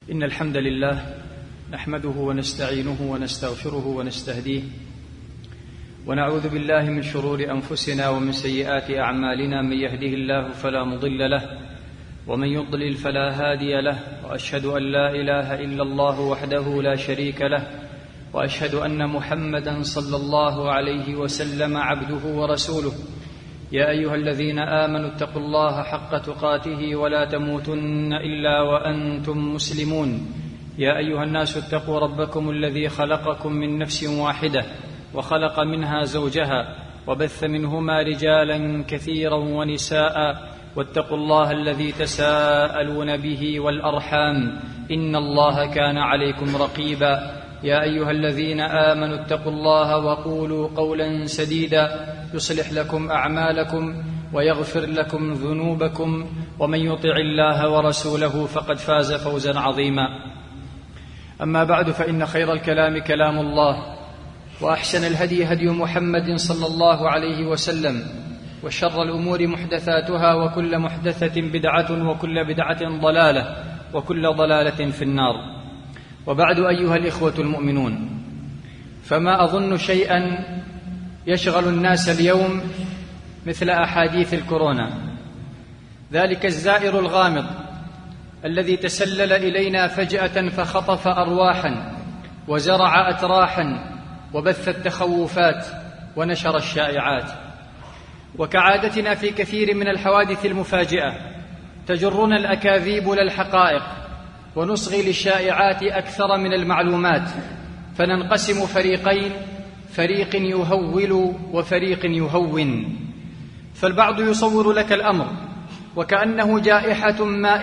إن الحمد لله نحمده ونستعينه ونستغفره ونستهديه ونعوذ بالله من شرور أنفسنا ومن سيئات أعمالنا. من يهده الله فلا مضل له ومن يضلل فلا هادي له، وأشهد أن لا إله إلا الله وحده لا شريك له، وأشهد أن محمدا صلى الله عليه وسلم عبده ورسوله. يا أيها الذين آمنوا اتقوا الله حق تقاته ولا تموتن إلا وأنتم مسلمون. يا أيها الناس اتقوا ربكم الذي خلقكم من نفس واحدة وخلق منها زوجها وبث منهما رجالا كثيرا ونساء، واتقوا الله الذي تساءلون به والأرحام إن الله كان عليكم رقيبا. يا أيها الذين آمنوا اتقوا الله وقولوا قولا سديدا يصلح لكم أعمالكم ويغفر لكم ذنوبكم، ومن يطع الله ورسوله فقد فاز فوزا عظيما. أما بعد، فإن خير الكلام كلام الله، وأحسن الهدي هدي محمد صلى الله عليه وسلم، وشر الأمور محدثاتها، وكل محدثة بدعة، وكل بدعة ضلالة، وكل ضلالة في النار. وبعد، أيها الإخوة المؤمنون، فما أظن شيئا يشغل الناس اليوم مثل أحاديث الكورونا، ذلك الزائر الغامض الذي تسلل إلينا فجأة فخطف أرواحا وزرع أتراحا وبث التخوفات ونشر الشائعات. وكعادتنا في كثير من الحوادث المفاجئة تجرنا الأكاذيب للحقائق، ونصغي للشائعات أكثر من المعلومات، فننقسم فريقين، فريق يهول وفريق يهون. فالبعض يصور لك الأمر وكأنه جائحة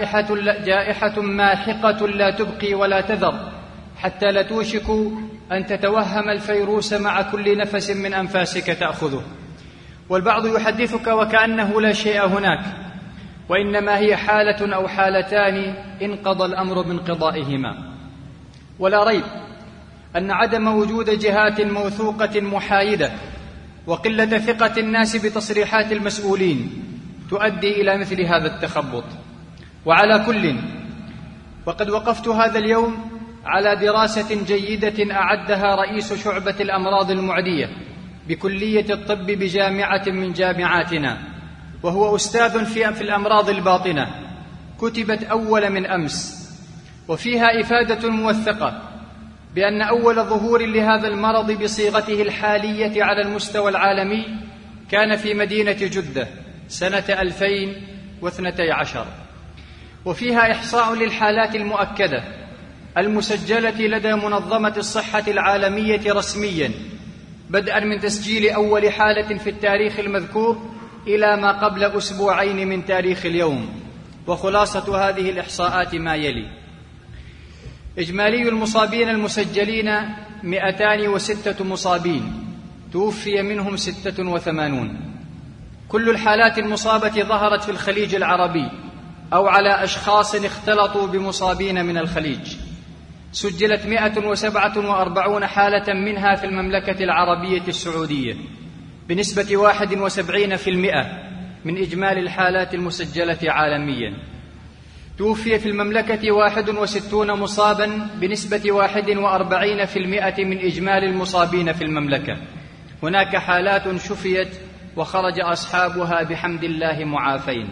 ماحقة لا تبقي ولا تذر، حتى لا توشك أن تتوهم الفيروس مع كل نفس من أنفاسك تأخذه. والبعض يحدثك وكأنه لا شيء هناك، وإنما هي حالة أو حالتان انقضى الأمر بانقضائهما. ولا ريب أن عدم وجود جهات موثوقة محايدة وقلة ثقة الناس بتصريحات المسؤولين تؤدي إلى مثل هذا التخبط. وعلى كل، وقد وقفت هذا اليوم على دراسة جيدة أعدها رئيس شعبة الأمراض المعدية بكلية الطب بجامعة من جامعاتنا، وهو أستاذ في الأمراض الباطنة، كتبت أول من أمس، وفيها إفادة موثقة بأن أول ظهور لهذا المرض بصيغته الحالية على المستوى العالمي كان في مدينة جدة سنة 2012، وفيها إحصاء للحالات المؤكدة المسجلة لدى منظمة الصحة العالمية رسميا، بدءا من تسجيل أول حالة في التاريخ المذكور إلى ما قبل أسبوعين من تاريخ اليوم. وخلاصة هذه الإحصاءات ما يلي: إجمالي المصابين المسجلين 206 مصابين، توفي منهم 86. كل الحالات المصابة ظهرت في الخليج العربي أو على أشخاص اختلطوا بمصابين من الخليج. سجلت 147 حالة منها في المملكة العربية السعودية بنسبة 71% من إجمالي الحالات المسجلة عالميا. توفي في المملكة 61 مصابا بنسبة 41% من إجمالي المصابين في المملكة. هناك حالات شفيت وخرج أصحابها بحمد الله معافين.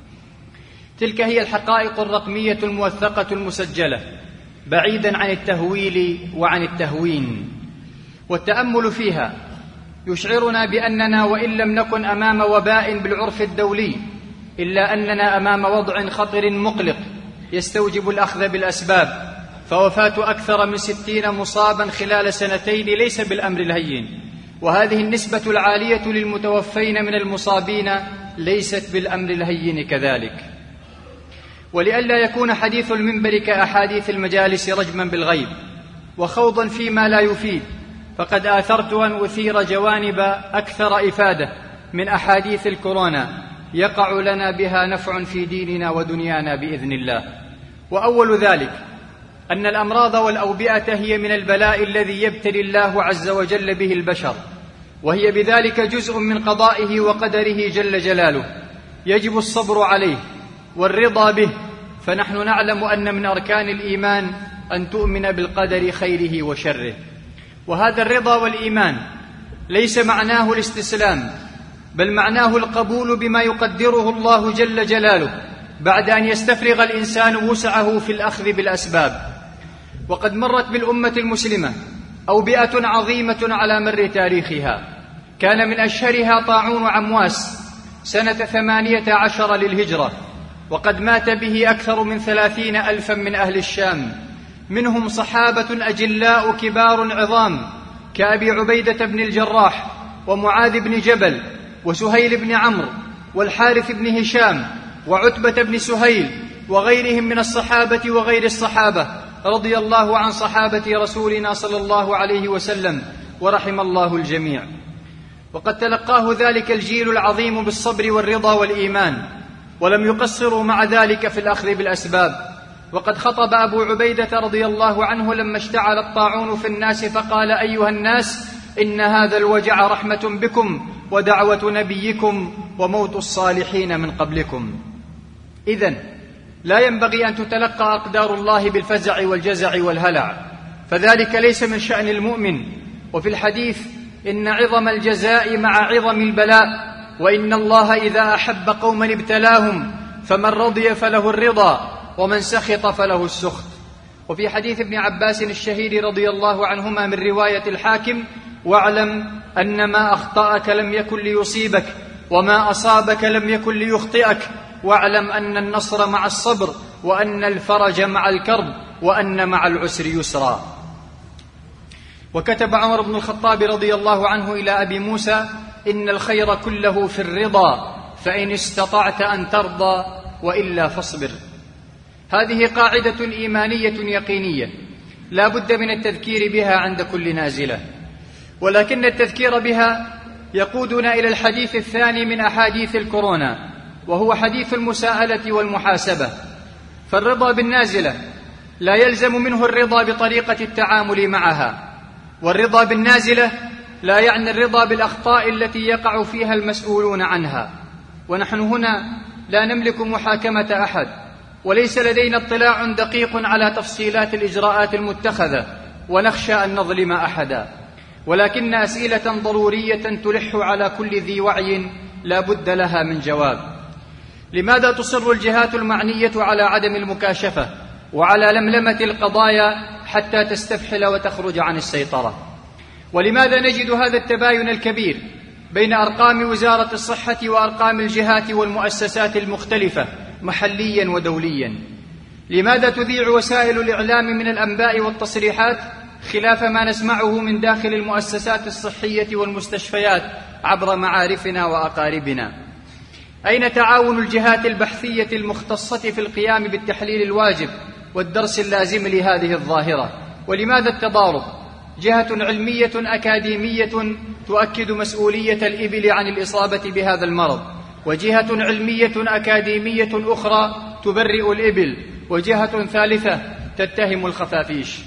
تلك هي الحقائق الرقمية الموثقة المسجلة، بعيدا عن التهويل وعن التهوين. والتأمل فيها يشعرنا بأننا وإن لم نكن أمام وباء بالعرف الدولي، إلا أننا أمام وضع خطر مقلق يستوجب الأخذ بالأسباب. فوفاة أكثر من 60 مصابا خلال سنتين ليس بالأمر الهين، وهذه النسبة العالية للمتوفين من المصابين ليست بالأمر الهين كذلك. ولئلا يكون حديث المنبر كأحاديث المجالس رجما بالغيب وخوضا فيما لا يفيد، فقد آثرت أن أثير جوانب أكثر إفادة من أحاديث الكورونا يقع لنا بها نفع في ديننا ودنيانا بإذن الله. وأول ذلك أن الأمراض والأوبئة هي من البلاء الذي يبتلي الله عز وجل به البشر، وهي بذلك جزء من قضائه وقدره جل جلاله، يجب الصبر عليه والرضا به، فنحن نعلم أن من أركان الإيمان أن تؤمن بالقدر خيره وشره. وهذا الرضا والإيمان ليس معناه الاستسلام، بل معناه القبول بما يقدره الله جل جلاله بعد أن يستفرغ الإنسان وسعه في الأخذ بالأسباب. وقد مرت بالأمة المسلمة أوبئة عظيمة على مر تاريخها، كان من أشهرها طاعون عمواس سنة 18 للهجرة، وقد مات به أكثر من 30,000 من أهل الشام، منهم صحابة أجلاء كبار عظام كأبي عبيدة بن الجراح ومعاذ بن جبل وسهيل بن عمرو والحارث بن هشام وعتبة بن سهيل وغيرهم من الصحابة وغير الصحابة، رضي الله عن صحابة رسولنا صلى الله عليه وسلم ورحم الله الجميع. وقد تلقاه ذلك الجيل العظيم بالصبر والرضا والإيمان، ولم يقصروا مع ذلك في الأخذ بالأسباب. وقد خطب أبو عبيدة رضي الله عنه لما اشتعل الطاعون في الناس فقال: أيها الناس، إن هذا الوجع رحمة بكم ودعوة نبيكم وموت الصالحين من قبلكم. إذن لا ينبغي أن تتلقى أقدار الله بالفزع والجزع والهلع، فذلك ليس من شأن المؤمن. وفي الحديث: إن عظم الجزاء مع عظم البلاء، وإن الله إذا أحب قوما ابتلاهم، فمن رضي فله الرضا ومن سخط فله السخط. وفي حديث ابن عباس الشهير رضي الله عنهما من رواية الحاكم: واعلم أن ما أخطأك لم يكن ليصيبك، وما أصابك لم يكن ليخطئك، واعلم أن النصر مع الصبر، وأن الفرج مع الكرب، وأن مع العسر يسرا. وكتب عمر بن الخطاب رضي الله عنه إلى أبي موسى: إن الخير كله في الرضا، فإن استطعت أن ترضى، وإلا فاصبر. هذه قاعدة إيمانية يقينية لا بد من التذكير بها عند كل نازلة، ولكن التذكير بها يقودنا إلى الحديث الثاني من أحاديث الكورونا، وهو حديث المساءلة والمحاسبة. فالرضا بالنازلة لا يلزم منه الرضا بطريقة التعامل معها، والرضا بالنازلة لا يعني الرضا بالأخطاء التي يقع فيها المسؤولون عنها. ونحن هنا لا نملك محاكمة أحد، وليس لدينا اطلاع دقيق على تفصيلات الإجراءات المتخذة، ونخشى أن نظلم أحدا، ولكن أسئلة ضرورية تلح على كل ذي وعي لا بد لها من جواب. لماذا تصر الجهات المعنية على عدم المكاشفة وعلى لملمة القضايا حتى تستفحل وتخرج عن السيطرة؟ ولماذا نجد هذا التباين الكبير بين أرقام وزارة الصحة وأرقام الجهات والمؤسسات المختلفة محليا ودوليا؟ لماذا تذيع وسائل الإعلام من الأنباء والتصريحات خلاف ما نسمعه من داخل المؤسسات الصحية والمستشفيات عبر معارفنا وأقاربنا؟ أين تعاون الجهات البحثية المختصة في القيام بالتحليل الواجب والدرس اللازم لهذه الظاهرة؟ ولماذا التضارب؟ جهة علمية أكاديمية تؤكد مسؤولية الإبل عن الإصابة بهذا المرض، وجهة علمية أكاديمية أخرى تبرئ الإبل، وجهة ثالثة تتهم الخفافيش.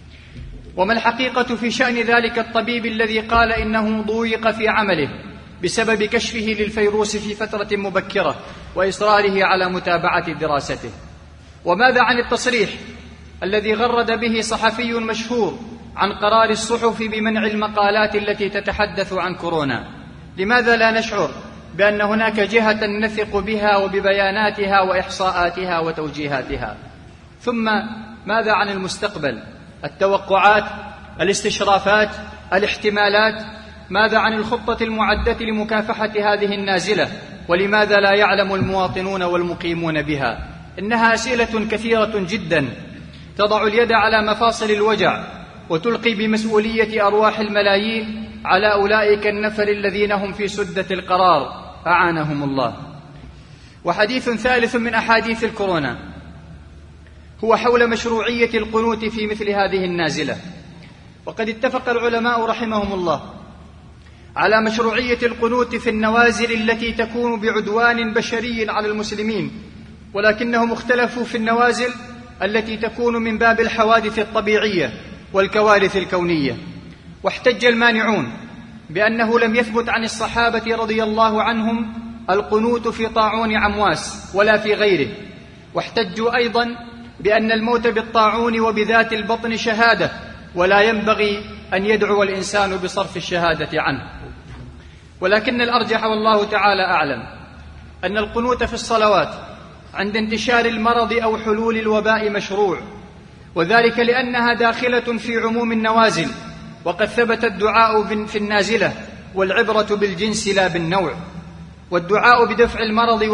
وما الحقيقة في شأن ذلك الطبيب الذي قال إنه ضويق في عمله بسبب كشفه للفيروس في فترة مبكرة وإصراره على متابعة دراسته؟ وماذا عن التصريح الذي غرد به صحفي مشهور عن قرار الصحف بمنع المقالات التي تتحدث عن كورونا؟ لماذا لا نشعر بأن هناك جهة نثق بها وببياناتها وإحصاءاتها وتوجيهاتها؟ ثم ماذا عن المستقبل؟ التوقعات، الاستشرافات، الاحتمالات؟ ماذا عن الخطة المعدة لمكافحة هذه النازلة؟ ولماذا لا يعلم المواطنون والمقيمون بها؟ إنها أسئلة كثيرة جدا تضع اليد على مفاصل الوجع، وتلقي بمسؤولية أرواح الملايين على أولئك النفر الذين هم في سدة القرار، أعانهم الله. وحديث ثالث من أحاديث الكورونا هو حول مشروعية القنوت في مثل هذه النازلة. وقد اتفق العلماء رحمهم الله على مشروعية القنوت في النوازل التي تكون بعدوان بشري على المسلمين، ولكنهم اختلفوا في النوازل التي تكون من باب الحوادث الطبيعية والكوارث الكونية. واحتج المانعون بأنه لم يثبت عن الصحابة رضي الله عنهم القنوت في طاعون عمواس ولا في غيره، واحتجوا أيضا بأن الموت بالطاعون وبذات البطن شهادة، ولا ينبغي أن يدعو الإنسان بصرف الشهادة عنه. ولكن الأرجح والله تعالى أعلم أن القنوت في الصلوات عند انتشار المرض أو حلول الوباء مشروع، وذلك لأنها داخلة في عموم النوازل، وقد ثبت الدعاء في النازلة، والعبرة بالجنس لا بالنوع. والدعاء بدفع المرض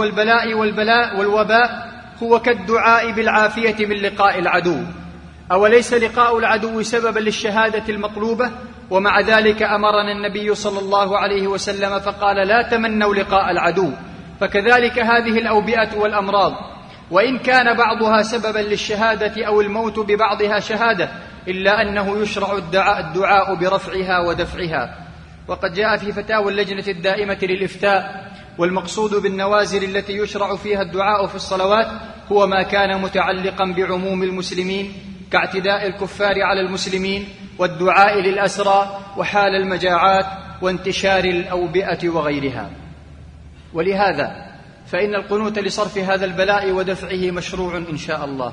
والوباء هو كالدعاء بالعافية من لقاء العدو. أوليس لقاء العدو سببا للشهادة المطلوبة؟ ومع ذلك أمرنا النبي صلى الله عليه وسلم فقال: لا تمنوا لقاء العدو. فكذلك هذه الأوبئة والأمراض، وإن كان بعضها سببا للشهادة أو الموت ببعضها شهادة، إلا أنه يشرع الدعاء برفعها ودفعها. وقد جاء في فتاوى اللجنة الدائمة للإفتاء: والمقصود بالنوازل التي يشرع فيها الدعاء في الصلوات هو ما كان متعلقا بعموم المسلمين، كاعتداء الكفار على المسلمين، والدعاء للأسرى، وحال المجاعات، وانتشار الأوبئة وغيرها. ولهذا فإن القنوت لصرف هذا البلاء ودفعه مشروع إن شاء الله.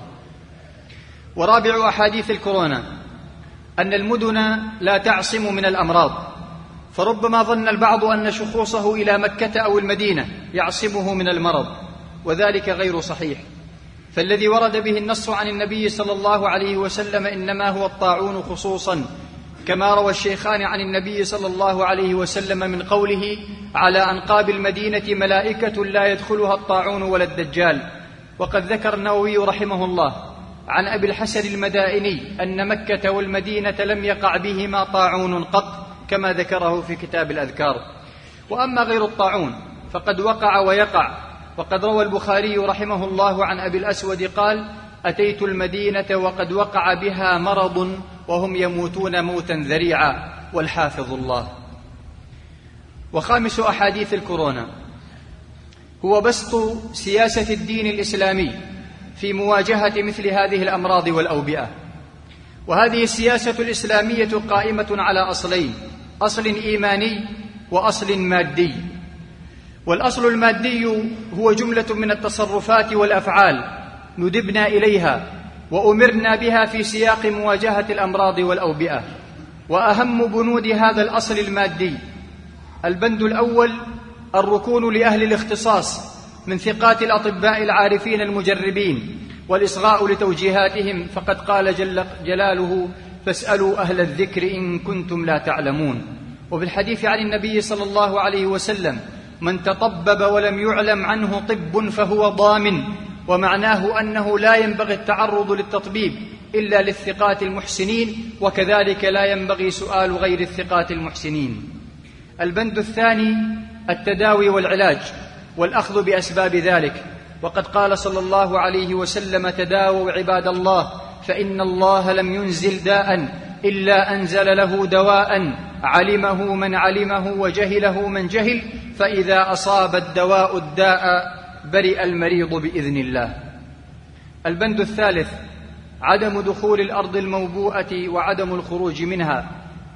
ورابع أحاديث الكورونا أن المدن لا تعصم من الأمراض، فربما ظن البعض أن شخوصه إلى مكة أو المدينة يعصمه من المرض، وذلك غير صحيح. فالذي ورد به النص عن النبي صلى الله عليه وسلم إنما هو الطاعون خصوصا، كما روى الشيخان عن النبي صلى الله عليه وسلم من قوله: على أنقاب المدينة ملائكة لا يدخلها الطاعون ولا الدجال. وقد ذكر النووي رحمه الله عن أبي الحسن المدائني أن مكة والمدينة لم يقع بهما طاعون قط، كما ذكره في كتاب الأذكار. وأما غير الطاعون فقد وقع ويقع. وقد روى البخاري رحمه الله عن أبي الأسود قال: أتيت المدينة وقد وقع بها مرض وهم يموتون موتا ذريعا، والحافظ الله. وخامس أحاديث الكورونا هو بسط سياسة الدين الإسلامي في مواجهة مثل هذه الأمراض والأوبئة. وهذه السياسة الإسلامية قائمة على أصلين: أصل إيماني وأصل مادي. والأصل المادي هو جملة من التصرفات والأفعال ندبنا إليها وأمرنا بها في سياق مواجهة الأمراض والأوبئة. وأهم بنود هذا الأصل المادي: البند الأول الركون لأهل الاختصاص من ثقات الأطباء العارفين المجربين، والإصغاء لتوجيهاتهم، فقد قال جل جلاله: فاسألوا أهل الذكر إن كنتم لا تعلمون. وفي الحديث عن النبي صلى الله عليه وسلم: من تطبب ولم يعلم عنه طب فهو ضامن. ومعناه أنه لا ينبغي التعرض للتطبيب إلا للثقات المحسنين، وكذلك لا ينبغي سؤال غير الثقات المحسنين. البند الثاني التداوي والعلاج والأخذ بأسباب ذلك، وقد قال صلى الله عليه وسلم: تداووا عباد الله فإن الله لم ينزل داء إلا أنزل له دواء علمه من علمه وجهله من جهل، فإذا أصاب الدواء الداء برئ المريض بإذن الله. البند الثالث عدم دخول الأرض الموبوءة وعدم الخروج منها.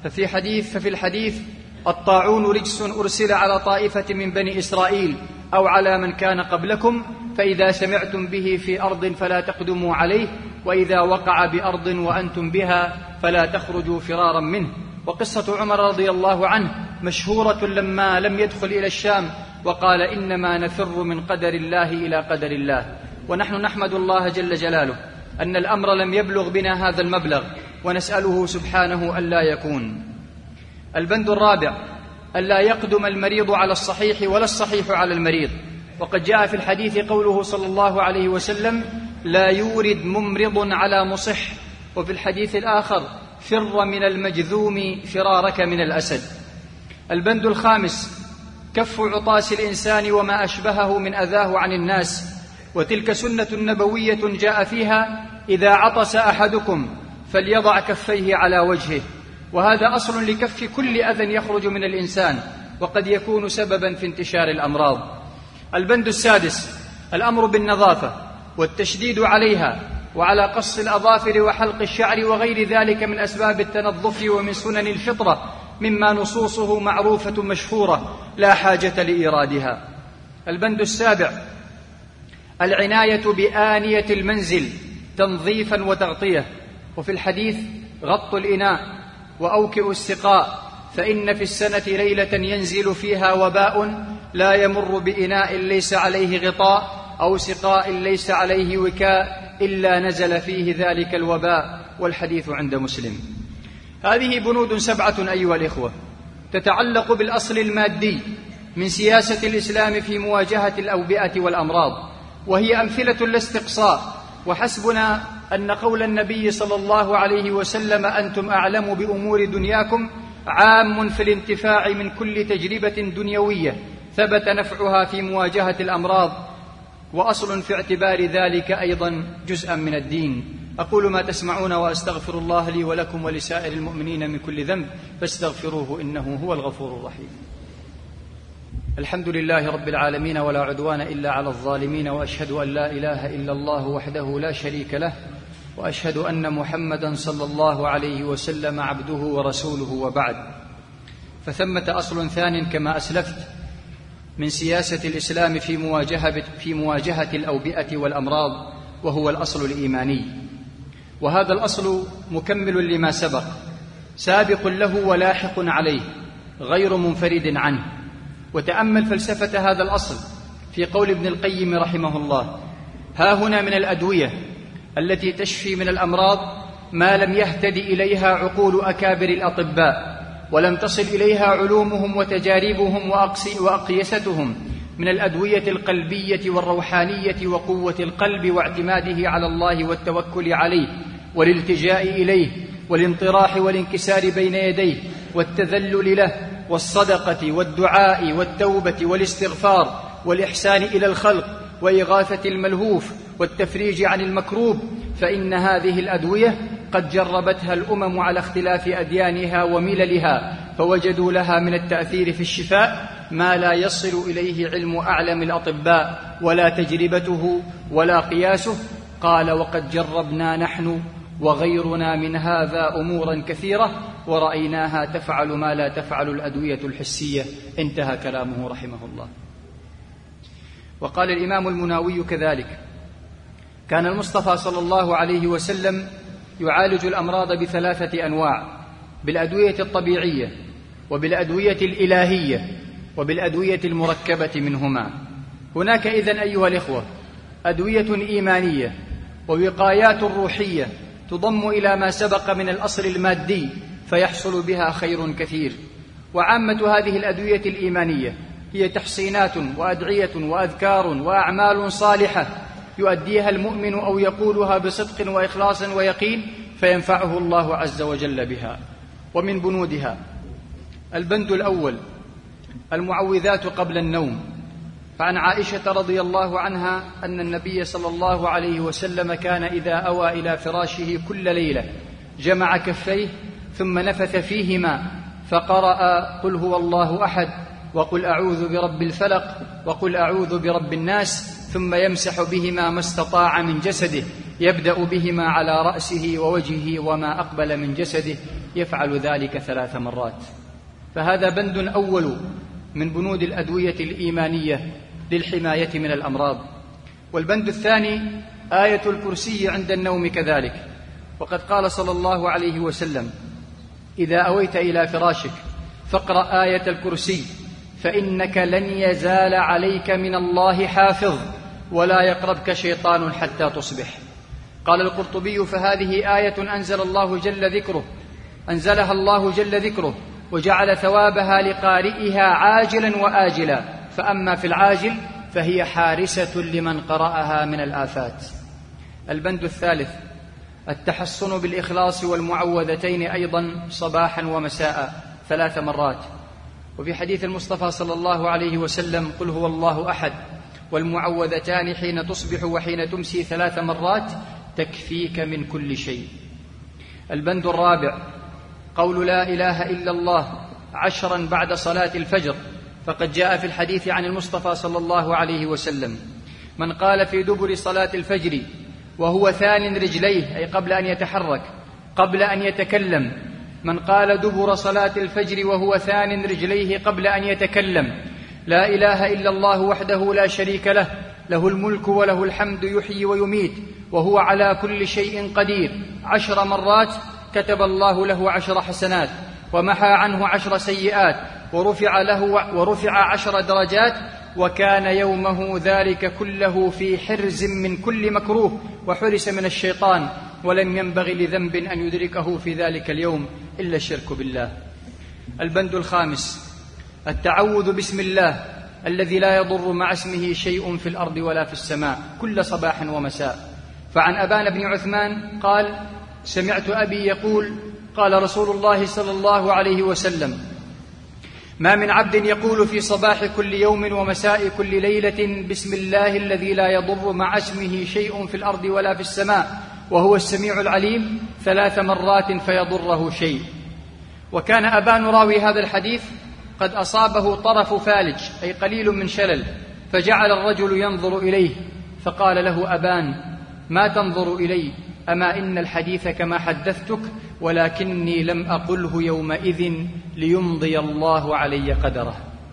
ففي الحديث: الطاعون رجس أرسل على طائفة من بني إسرائيل أو على من كان قبلكم، فإذا سمعتم به في أرض فلا تقدموا عليه، وإذا وقع بأرض وأنتم بها فلا تخرجوا فرارا منه. وقصة عمر رضي الله عنه مشهورة لما لم يدخل إلى الشام وقال: إنما نفر من قدر الله إلى قدر الله. ونحن نحمد الله جل جلاله أن الأمر لم يبلغ بنا هذا المبلغ، ونسأله سبحانه ألا يكون. البند الرابع ألا يقدم المريض على الصحيح ولا الصحيح على المريض. وقد جاء في الحديث قوله صلى الله عليه وسلم: لا يورد ممرض على مصح. وفي الحديث الآخر: فر من المجذوم فرارك من الأسد. البند الخامس كف عطاس الإنسان وما أشبهه من أذاه عن الناس، وتلك سنة نبوية جاء فيها: إذا عطس أحدكم فليضع كفيه على وجهه. وهذا أصل لكف كل أذى يخرج من الإنسان، وقد يكون سببا في انتشار الأمراض. البند السادس الأمر بالنظافة والتشديد عليها، وعلى قص الأظافر وحلق الشعر وغير ذلك من أسباب التنظف ومن سنن الفطرة، مما نصوصه معروفة مشهورة لا حاجة لإيرادها. البند السابع العناية بآنية المنزل تنظيفا وتغطية. وفي الحديث: غط الإناء وأوكئ السقاء، فإن في السنة ليلة ينزل فيها وباء لا يمر بإناء ليس عليه غطاء أو سقاء ليس عليه وكاء إلا نزل فيه ذلك الوباء، والحديث عند مسلم. هذه بنود 7 أيها الإخوة تتعلق بالأصل المادي من سياسة الإسلام في مواجهة الأوبئة والأمراض، وهي أمثلة لا استقصاء، وحسبنا أن قول النبي صلى الله عليه وسلم: أنتم أعلم بأمور دنياكم، عام في الانتفاع من كل تجربة دنيوية ثبت نفعها في مواجهة الأمراض، وأصل في اعتبار ذلك أيضا جزءا من الدين. أقول ما تسمعون وأستغفر الله لي ولكم ولسائر المؤمنين من كل ذنب فاستغفروه إنه هو الغفور الرحيم. الحمد لله رب العالمين، ولا عدوان إلا على الظالمين، وأشهد أن لا إله إلا الله وحده لا شريك له، وأشهد أن محمدا صلى الله عليه وسلم عبده ورسوله، وبعد. فثمة أصل ثان كما أسلفت من سياسة الإسلام في مواجهة الأوبئة والأمراض، وهو الأصل الإيماني. وهذا الأصل مكمل لما سبق، سابق له ولاحق عليه، غير منفرد عنه. وتأمل فلسفة هذا الأصل في قول ابن القيم رحمه الله: ها هنا من الأدوية التي تشفي من الأمراض ما لم يهتد إليها عقول أكابر الأطباء، ولم تصل إليها علومهم وتجاربهم وأقيستهم من الأدوية القلبية والروحانية وقوة القلب واعتماده على الله والتوكل عليه والالتجاء إليه والانطراح والانكسار بين يديه والتذلل له والصدقة والدعاء والتوبة والاستغفار والإحسان إلى الخلق وإغاثة الملهوف والتفريج عن المكروب. فإن هذه الأدوية قد جربتها الأمم على اختلاف أديانها ومللها، فوجدوا لها من التأثير في الشفاء ما لا يصل إليه علم أعلم الأطباء ولا تجربته ولا قياسه. قال: وقد جربنا نحن وغيرنا من هذا أمورا كثيرة ورأيناها تفعل ما لا تفعل الأدوية الحسية. انتهى كلامه رحمه الله. وقال الإمام المناوي كذلك: كان المصطفى صلى الله عليه وسلم يعالج الأمراض ب3 أنواع: بالأدوية الطبيعية، وبالأدوية الإلهية، وبالأدوية المركبة منهما. هناك إذن أيها الإخوة أدوية إيمانية ووقايات روحية تضم إلى ما سبق من الأصل المادي فيحصل بها خير كثير. وعامة هذه الأدوية الإيمانية هي تحصينات وأدعية وأذكار وأعمال صالحة يؤديها المؤمن أو يقولها بصدق وإخلاص ويقين فينفعه الله عز وجل بها. ومن بنودها: البند الأول المعوذات قبل النوم. فعن عائشة رضي الله عنها أن النبي صلى الله عليه وسلم كان إذا أوى إلى فراشه كل ليلة جمع كفيه ثم نفث فيهما فقرأ: قل هو الله أحد، وقل أعوذ برب الفلق، وقل أعوذ برب الناس، ثم يمسح بهما ما استطاع من جسده، يبدأ بهما على رأسه ووجهه وما أقبل من جسده، يفعل ذلك 3 مرات. فهذا بند أول من بنود الأدوية الإيمانية للحماية من الأمراض. والبند الثاني آية الكرسي عند النوم كذلك. وقد قال صلى الله عليه وسلم: إذا أويت إلى فراشك فاقرأ آية الكرسي فإنك لن يزال عليك من الله حافظ ولا يقربك شيطان حتى تصبح. قال القرطبي: فهذه آية أنزلها الله جل ذكره وجعل ثوابها لقارئها عاجلا وآجلا، فأما في العاجل فهي حارسة لمن قرأها من الآفات. البند الثالث التحصن بالإخلاص والمعوذتين أيضا صباحا ومساء 3 مرات. وفي حديث المصطفى صلى الله عليه وسلم: قل هو الله أحد، والمعوذتان حين تصبح وحين تمسي 3 مرات تكفيك من كل شيء. البند الرابع قول لا إله إلا الله 10 بعد صلاة الفجر. فقد جاء في الحديث عن المصطفى صلى الله عليه وسلم: من قال في دبر صلاة الفجر وهو ثان رجليه، أي قبل أن يتحرك، قبل أن يتكلم، من قال دبر صلاة الفجر وهو ثان رجليه قبل أن يتكلم: لا إله إلا الله وحده لا شريك له، له الملك وله الحمد يحيي ويميت وهو على كل شيء قدير 10 مرات كتب الله له 10 حسنات ومحى عنه 10 سيئات ورفع 10 درجات، وكان يومه ذلك كله في حرز من كل مكروه وحرس من الشيطان، ولم ينبغي لذنب أن يدركه في ذلك اليوم إلا الشرك بالله. البند الخامس: التعوذ بسم الله الذي لا يضر مع اسمه شيء في الأرض ولا في السماء كل صباح ومساء. فعن أبان بن عثمان قال: سمعت أبي يقول: قال رسول الله صلى الله عليه وسلم: ما من عبد يقول في صباح كل يوم ومساء كل ليلة بسم الله الذي لا يضر مع اسمه شيء في الأرض ولا في السماء وهو السميع العليم 3 مرات فيضره شيء. وكان أبان راوي هذا الحديث قد أصابه طرف فالج، أي قليل من شلل، فجعل الرجل ينظر إليه، فقال له أبان: ما تنظر إلي؟ أما إن الحديث كما حدثتك، ولكني لم أقله يومئذ ليمضي الله علي قدره.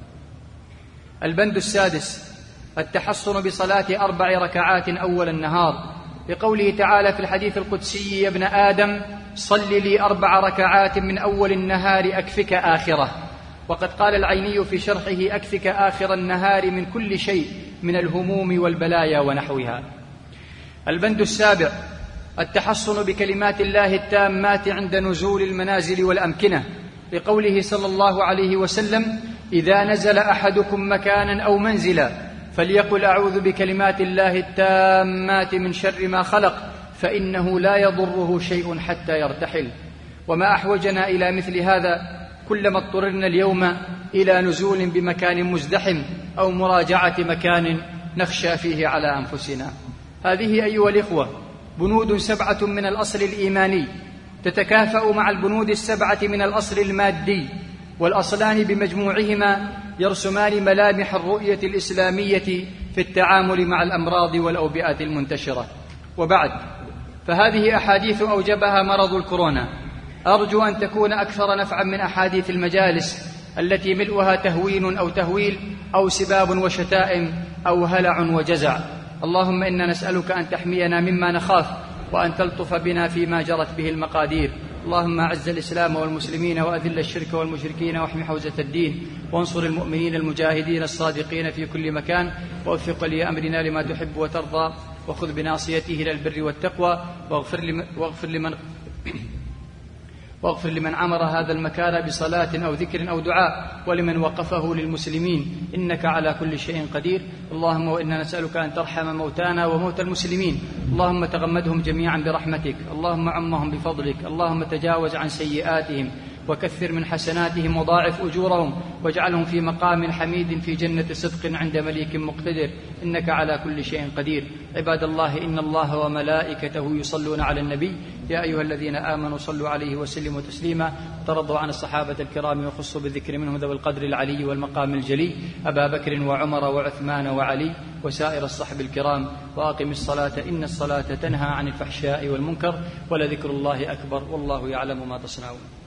البند السادس: التحصن بصلاة 4 ركعات أول النهار، بقوله تعالى في الحديث القدسي: يا ابن آدم صل لي 4 ركعات من أول النهار أكفك آخره. وقد قال العيني في شرحه: أكفك آخر النهار من كل شيء من الهموم والبلايا ونحوها. البند السابع: التحصن بكلمات الله التامات عند نزول المنازل والأمكنة، بقوله صلى الله عليه وسلم: إذا نزل أحدكم مكانا أو منزلا فليقل أعوذ بكلمات الله التامات من شر ما خلق، فإنه لا يضره شيء حتى يرتحل. وما أحوجنا إلى مثل هذا كلما اضطررنا اليوم إلى نزول بمكان مزدحم أو مراجعة مكان نخشى فيه على أنفسنا. هذه أيها الإخوة بنود 7 من الأصل الإيماني تتكافأ مع البنود 7 من الأصل المادي، والأصلان بمجموعهما يرسمان ملامح الرؤية الإسلامية في التعامل مع الأمراض والأوبئة المنتشرة. وبعد، فهذه أحاديث أوجبها مرض الكورونا، أرجو أن تكون أكثر نفعا من أحاديث المجالس التي ملؤها تهوين أو تهويل أو سباب وشتائم أو هلع وجزع. اللهم إنا نسألك أن تحمينا مما نخاف، وأن تلطف بنا فيما جرت به المقادير. اللهم أعز الإسلام والمسلمين وأذل الشرك والمشركين واحم حوزة الدين، وانصر المؤمنين المجاهدين الصادقين في كل مكان، ووفق لأمرنا لما تحب وترضى، وخذ بناصيته إلى البر والتقوى، واغفر لمن عمر هذا المكان بصلاة أو ذكر أو دعاء، ولمن وقفه للمسلمين، إنك على كل شيء قدير. اللهم وإنا نسألك أن ترحم موتانا وموتى المسلمين، اللهم تغمدهم جميعا برحمتك، اللهم عمهم بفضلك، اللهم تجاوز عن سيئاتهم وكثر من حسناتهم وضاعف أجورهم، واجعلهم في مقام حميد في جنة صدق عند مليك مقتدر، إنك على كل شيء قدير. عباد الله، إن الله وملائكته يصلون على النبي، يا أيها الذين آمنوا صلوا عليه وسلموا تسليما. ترضوا عن الصحابة الكرام وخصوا بالذكر منهم ذوي القدر العلي والمقام الجلي، أبا بكر وعمر وعثمان وعلي وسائر الصحب الكرام. وأقم الصلاة إن الصلاة تنهى عن الفحشاء والمنكر، ولذكر الله أكبر، والله يعلم ما تصنعون.